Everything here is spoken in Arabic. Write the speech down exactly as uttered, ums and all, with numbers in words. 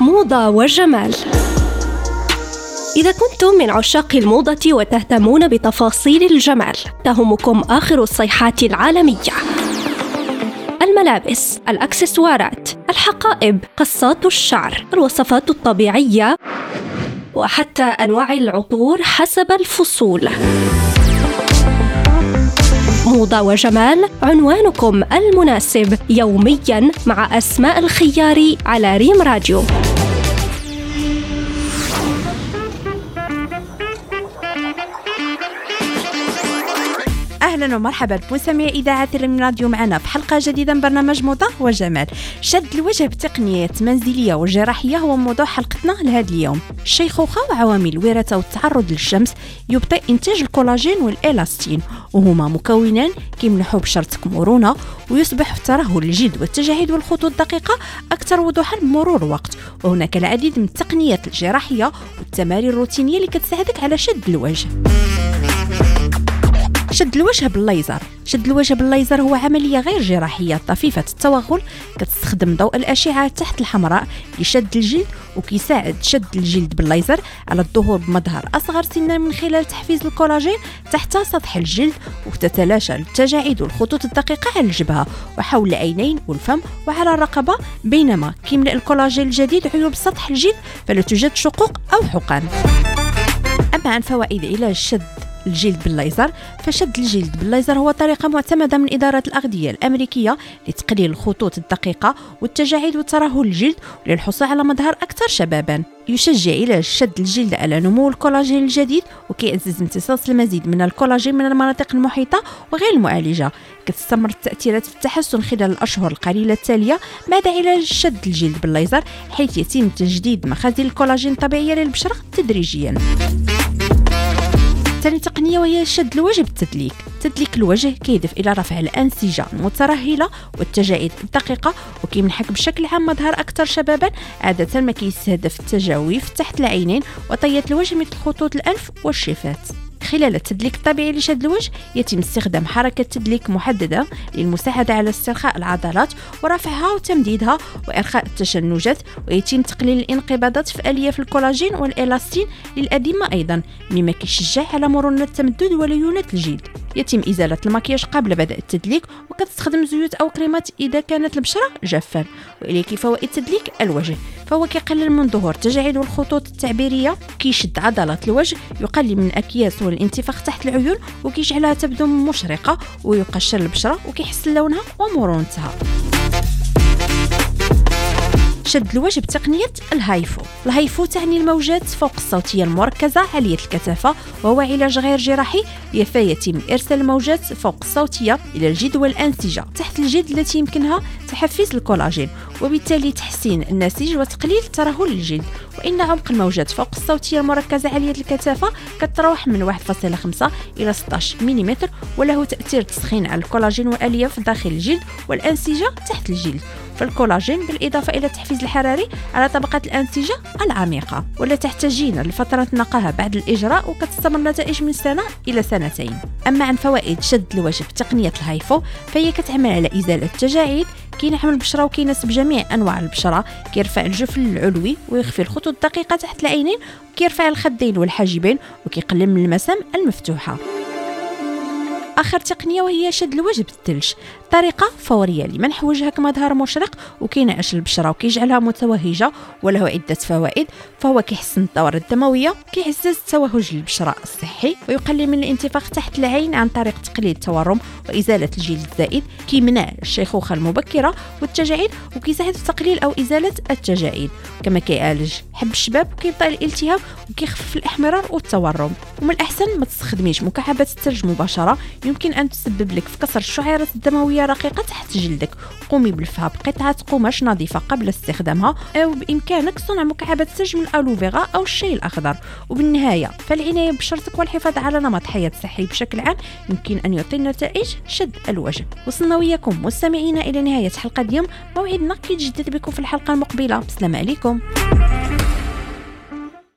موضة وجمال. إذا كنتم من عشاق الموضة وتهتمون بتفاصيل الجمال، تهمكم آخر الصيحات العالمية: الملابس، الأكسسوارات، الحقائب، قصات الشعر، الوصفات الطبيعية، وحتى أنواع العطور حسب الفصول. موضة وجمال، عنوانكم المناسب يومياً مع أسماء الخياري على ريم راديو. أهلا ومرحبا بمستمعي إذاعة ريم راديو معنا في حلقة جديدة من برنامج موضة وجمال. شد الوجه بتقنيات منزلية وجراحية هو موضوع حلقتنا لهذا اليوم. الشيخوخة وعوامل الوراثة والتعرض للشمس يبطئ إنتاج الكولاجين والإلاستين، وهما مكونان كيمنحوا بشرتك مرونة، ويصبح ترهل الجلد والتجاعيد والخطوط الدقيقة أكثر وضوحا بمرور الوقت. وهناك العديد من التقنيات الجراحية والتمارين الروتينية اللي كتساعدك على شد الوجه. شد الوجه بالليزر. شد الوجه بالليزر هو عملية غير جراحية طفيفة التوغل، كتستخدم ضوء الأشعة تحت الحمراء لشد الجلد، وكيساعد شد الجلد بالليزر على الظهور بمظهر أصغر سنا من خلال تحفيز الكولاجين تحت سطح الجلد، وتتلاشى التجاعيد والخطوط الدقيقة على الجبهة وحول العينين والفم وعلى الرقبة. بينما كيملأ الكولاجين الجديد عيوب سطح الجلد فلا توجد شقوق أو حقن. أما عن فوائد علاج شد الجلد بالليزر، فشد الجلد بالليزر هو طريقة معتمدة من إدارة الأغذية الأمريكية لتقليل الخطوط الدقيقة والتجاعيد وترهل الجلد وللحصول على مظهر أكثر شبابا. يشجع علاج شد الجلد على نمو الكولاجين الجديد، وكيعزز امتصاص المزيد من الكولاجين من المناطق المحيطة وغير المعالجة. كتستمر التأثيرات في التحسن خلال الأشهر القليلة التالية بعد علاج شد الجلد بالليزر، حيث يتم تجديد مخازن الكولاجين الطبيعية للبشرة تدريجيا. ثاني تقنية وهي شد الوجه بالتدليك. تدليك الوجه كيهدف إلى رفع الأنسجة المترهلة والتجاعيد الدقيقة، وكيمنحك بشكل عام مظهر أكثر شبابا. عادة ما كيستهدف التجاويف تحت العينين وطية الوجه مثل خطوط الأنف والشفات. خلال التدليك الطبيعي لشد الوجه يتم استخدام حركة تدليك محددة للمساعدة على استرخاء العضلات ورفعها وتمديدها وإرخاء التشنجات، ويتم تقليل الانقباضات في ألياف الكولاجين والإلاستين للأدمة أيضا، مما كيشجع على مرونة التمدد وليونة الجلد. يتم إزالة المكياج قبل بدء التدليك، وكتستخدم زيوت أو كريمات إذا كانت البشرة جافة. وإليك فوائد تدليك الوجه، فهو كيقلل من ظهور التجاعيد والخطوط التعبيرية، كيشد عضلات الوجه، يقلل من الأكياس والانتفاخ تحت العيون، وكيجعلها تبدو مشرقة، ويقشر البشرة وكيحسن لونها ومرونتها. شد الوجه بتقنية الهايفو. الهايفو تعني الموجات فوق الصوتية المركزة عالية الكثافة، وهو علاج غير جراحي فيتم إرسال الموجات فوق الصوتية إلى الجلد والأنسجة تحت الجلد التي يمكنها تحفيز الكولاجين، وبالتالي تحسين النسيج وتقليل ترهل الجلد. وإن عمق الموجات فوق الصوتية المركزة عالية الكثافة كتراوح من واحد فاصلة خمسة إلى ستة عشر ملم، وله تأثير تسخين على الكولاجين والألياف داخل الجلد والأنسجة تحت الجلد. فالكولاجين بالإضافة إلى التحفيز الحراري على طبقة الأنسجة العميقة، ولا تحتاجين لفترة نقاهة بعد الإجراء، وكتستمر النتائج من سنة إلى سنتين. أما عن فوائد شد الوجه بتقنية الهايفو، فهي كتعمل على إزالة التجاعيد، كينعم البشرة وكيناسب جميع أنواع البشرة، كيرفع الجفن العلوي ويخفي الخطوط الدقيقة تحت العينين، وكيرفع الخدين والحاجبين، وكيقلل من المسام المفتوحة. آخر تقنية وهي شد الوجه بالثلج، طريقة فورية لمنح وجهك مظهر مشرق وكينعش البشرة وكيجعلها متوهجة، وله عدة فوائد. فهو كيحسن الدورة الدموية، كيعزز توهج البشرة الصحي، ويقلل من الانتفاخ تحت العين عن طريق تقليل التورم وإزالة الجلد الزائد، كيمنع الشيخوخة المبكرة والتجاعيد، وكيساعد في تقليل أو إزالة التجاعيد. كما كيعالج حب الشباب وكيبطئ الالتهاب وكيخفف الإحمرار والتورم. ومن الأحسن ما تستخدميش مكعبات الثلج مباشرة، يمكن أن تسبب لك في كسر الشعيرات الدموية رقيقة تحت جلدك. قومي بلفها بقطعة قماش نظيفة قبل استخدامها، أو بإمكانك صنع مكعبات ثلج من الألوفيرا أو الشاي الأخضر. وبالنهاية فالعناية ببشرتك والحفاظ على نمط حياة صحي بشكل عام يمكن أن يعطي نتائج شد الوجه. وصلنا وياكم مستمعينا إلى نهاية حلقة اليوم، موعدنا كيتجدد بكم في الحلقة المقبلة. بسلام عليكم.